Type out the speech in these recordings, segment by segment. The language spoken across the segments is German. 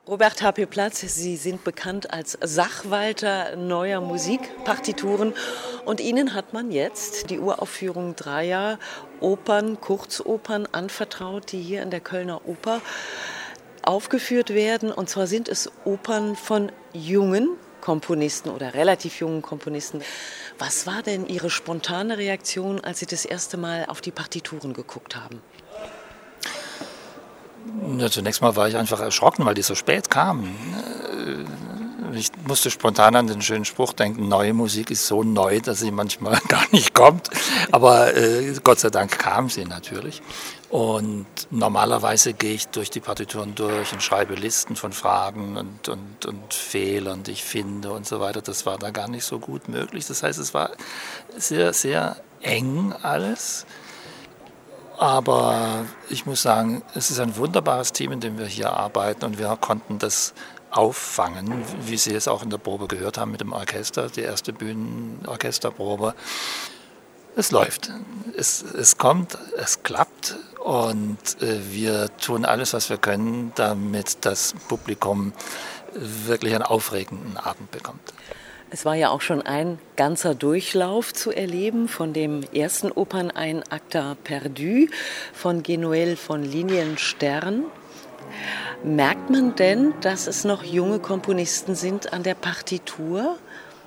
Robert H.P. Platz, Sie sind bekannt als Sachwalter neuer Musikpartituren und Ihnen hat man jetzt die Uraufführung dreier Opern, Kurzopern anvertraut, die hier in der Kölner Oper aufgeführt werden. Und zwar sind es Opern von jungen Komponisten oder relativ jungen Komponisten. Was war denn Ihre spontane Reaktion, als Sie das erste Mal auf die Partituren geguckt haben? Ja, zunächst mal war ich einfach erschrocken, weil die so spät kamen. Ich musste spontan an den schönen Spruch denken, neue Musik ist so neu, dass sie manchmal gar nicht kommt. Aber Gott sei Dank kam sie natürlich. Und normalerweise gehe ich durch die Partituren durch und schreibe Listen von Fragen und Fehlern, die ich finde und so weiter. Das war da gar nicht so gut möglich. Das heißt, es war sehr, sehr eng alles. Aber ich muss sagen, es ist ein wunderbares Team, in dem wir hier arbeiten und wir konnten das auffangen, wie Sie es auch in der Probe gehört haben mit dem Orchester, die erste Bühnenorchesterprobe. Es läuft, es kommt, es klappt und wir tun alles, was wir können, damit das Publikum wirklich einen aufregenden Abend bekommt. Es war ja auch schon ein ganzer Durchlauf zu erleben von dem ersten Opern Ein Acte perdu von Guy-Noël von Linienstern. Merkt man denn, dass es noch junge Komponisten sind an der Partitur?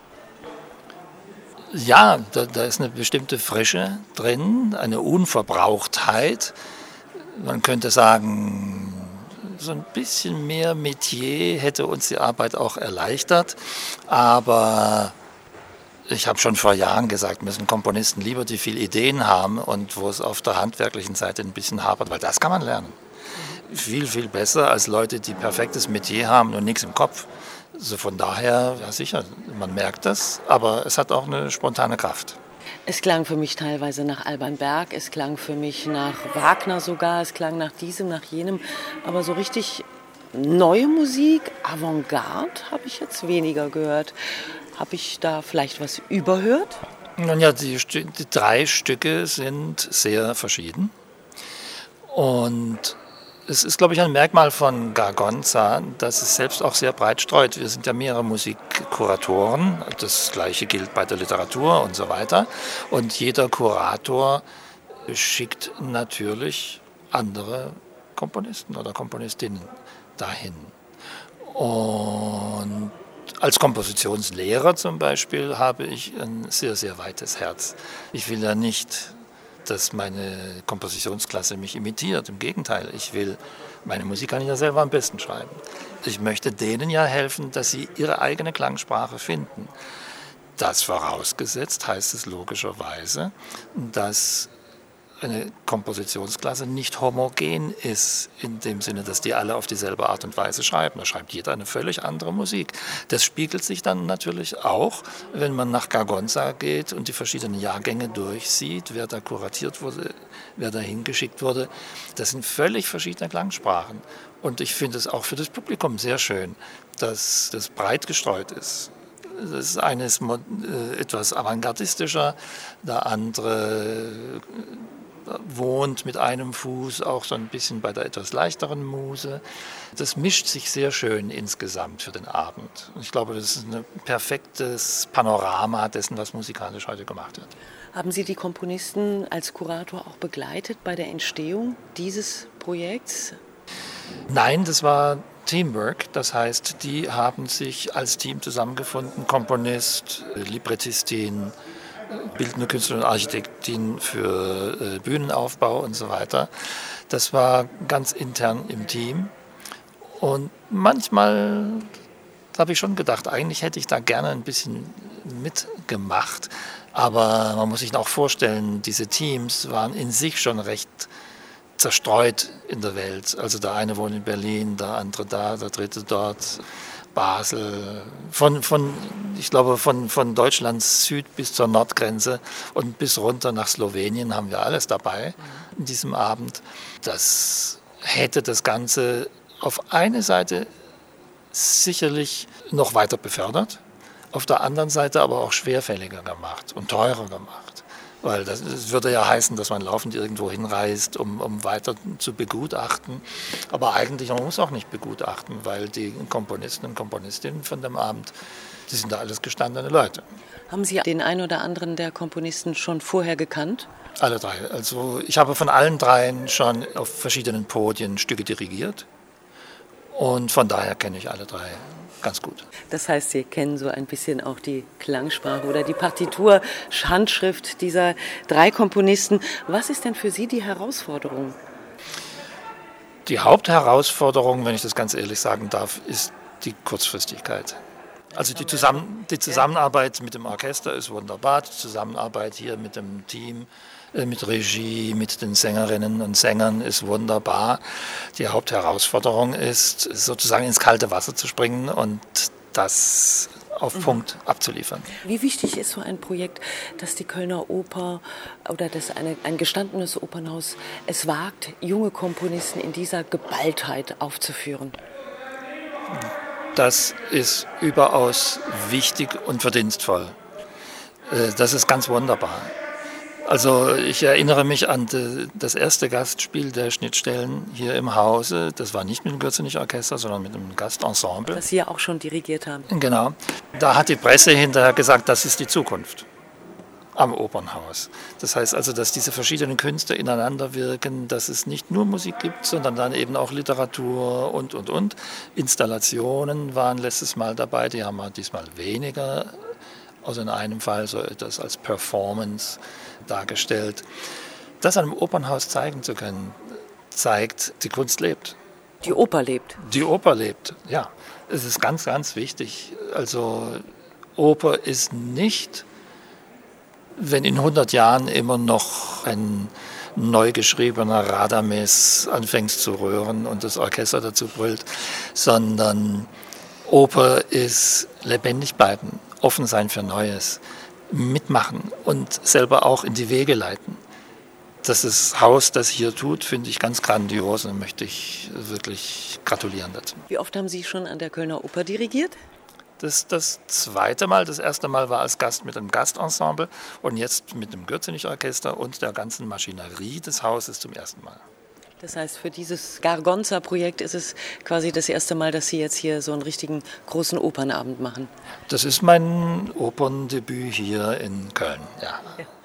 Ja, da ist eine bestimmte Frische drin, eine Unverbrauchtheit. Man könnte sagen, so ein bisschen mehr Metier hätte uns die Arbeit auch erleichtert, aber ich habe schon vor Jahren gesagt, müssen Komponisten lieber, die viele Ideen haben und wo es auf der handwerklichen Seite ein bisschen hapert, weil das kann man lernen. Viel, viel besser als Leute, die perfektes Metier haben und nichts im Kopf. Also von daher, ja sicher, man merkt das, aber es hat auch eine spontane Kraft. Es klang für mich teilweise nach Alban Berg, es klang für mich nach Wagner sogar, es klang nach diesem, nach jenem. Aber so richtig neue Musik, Avantgarde, habe ich jetzt weniger gehört. Habe ich da vielleicht was überhört? Nun ja, die drei Stücke sind sehr verschieden. Und es ist, glaube ich, ein Merkmal von Gargonza, dass es selbst auch sehr breit streut. Wir sind ja mehrere Musikkuratoren. Das Gleiche gilt bei der Literatur und so weiter. Und jeder Kurator schickt natürlich andere Komponisten oder Komponistinnen dahin. Und als Kompositionslehrer zum Beispiel habe ich ein sehr, sehr weites Herz. Ich will ja nicht, dass meine Kompositionsklasse mich imitiert. Im Gegenteil, meine Musik kann ich ja selber am besten schreiben. Ich möchte denen ja helfen, dass sie ihre eigene Klangsprache finden. Das vorausgesetzt heißt es logischerweise, dass eine Kompositionsklasse nicht homogen ist, in dem Sinne, dass die alle auf dieselbe Art und Weise schreiben. Da schreibt jeder eine völlig andere Musik. Das spiegelt sich dann natürlich auch, wenn man nach Gargonza geht und die verschiedenen Jahrgänge durchsieht, wer da kuratiert wurde, wer da hingeschickt wurde. Das sind völlig verschiedene Klangsprachen. Und ich finde es auch für das Publikum sehr schön, dass das breit gestreut ist. Das eine ist etwas avantgardistischer, der andere wohnt mit einem Fuß auch so ein bisschen bei der etwas leichteren Muse. Das mischt sich sehr schön insgesamt für den Abend. Ich glaube, das ist ein perfektes Panorama dessen, was musikalisch heute gemacht wird. Haben Sie die Komponisten als Kurator auch begleitet bei der Entstehung dieses Projekts? Nein, das war Teamwork. Das heißt, die haben sich als Team zusammengefunden, Komponist, Librettistin, bildende Künstlerin und Architektin für Bühnenaufbau und so weiter. Das war ganz intern im Team. Und manchmal habe ich schon gedacht, eigentlich hätte ich da gerne ein bisschen mitgemacht. Aber man muss sich auch vorstellen, diese Teams waren in sich schon recht zerstreut in der Welt. Also der eine wohnt in Berlin, der andere da, der dritte dort. Basel, ich glaube von Deutschlands Süd bis zur Nordgrenze und bis runter nach Slowenien haben wir alles dabei in diesem Abend. Das hätte das Ganze auf eine Seite sicherlich noch weiter befördert, auf der anderen Seite aber auch schwerfälliger gemacht und teurer gemacht, Weil das würde ja heißen, dass man laufend irgendwo hinreist, um weiter zu begutachten. Aber eigentlich, man muss auch nicht begutachten, weil die Komponisten und Komponistinnen von dem Abend, die sind da alles gestandene Leute. Haben Sie den einen oder anderen der Komponisten schon vorher gekannt? Alle drei. Also ich habe von allen dreien schon auf verschiedenen Podien Stücke dirigiert. Und von daher kenne ich alle drei ganz gut. Das heißt, Sie kennen so ein bisschen auch die Klangsprache oder die Partitur, Handschrift dieser drei Komponisten. Was ist denn für Sie die Herausforderung? Die Hauptherausforderung, wenn ich das ganz ehrlich sagen darf, ist die Kurzfristigkeit. Also die Zusammenarbeit mit dem Orchester ist wunderbar, die Zusammenarbeit hier mit dem Team, mit Regie, mit den Sängerinnen und Sängern ist wunderbar. Die Hauptherausforderung ist, sozusagen ins kalte Wasser zu springen und das auf Punkt abzuliefern. Wie wichtig ist so ein Projekt, dass die Kölner Oper oder dass ein gestandenes Opernhaus es wagt, junge Komponisten in dieser Geballtheit aufzuführen? Das ist überaus wichtig und verdienstvoll. Das ist ganz wunderbar. Also ich erinnere mich an das erste Gastspiel der Schnittstellen hier im Hause. Das war nicht mit dem Gürzenich-Orchester, sondern mit einem Gastensemble. Das Sie ja auch schon dirigiert haben. Genau. Da hat die Presse hinterher gesagt, das ist die Zukunft am Opernhaus. Das heißt also, dass diese verschiedenen Künste ineinander wirken, dass es nicht nur Musik gibt, sondern dann eben auch Literatur und. Installationen waren letztes Mal dabei, die haben wir diesmal weniger. Also in einem Fall so etwas als Performance dargestellt. Das an einem Opernhaus zeigen zu können, zeigt, die Kunst lebt. Die Oper lebt. Die Oper lebt, ja. Es ist ganz, ganz wichtig. Also Oper ist nicht, wenn in 100 Jahren immer noch ein neu geschriebener Radames anfängt zu röhren und das Orchester dazu brüllt, sondern Oper ist lebendig bleiben, offen sein für Neues, mitmachen und selber auch in die Wege leiten. Das Haus das hier tut, finde ich ganz grandios und möchte ich wirklich gratulieren dazu. Wie oft haben Sie schon an der Kölner Oper dirigiert? Das ist das zweite Mal. Das erste Mal war als Gast mit einem Gastensemble und jetzt mit dem Gürzenich-Orchester und der ganzen Maschinerie des Hauses zum ersten Mal. Das heißt, für dieses Gargonza-Projekt ist es quasi das erste Mal, dass Sie jetzt hier so einen richtigen großen Opernabend machen. Das ist mein Operndebüt hier in Köln, ja.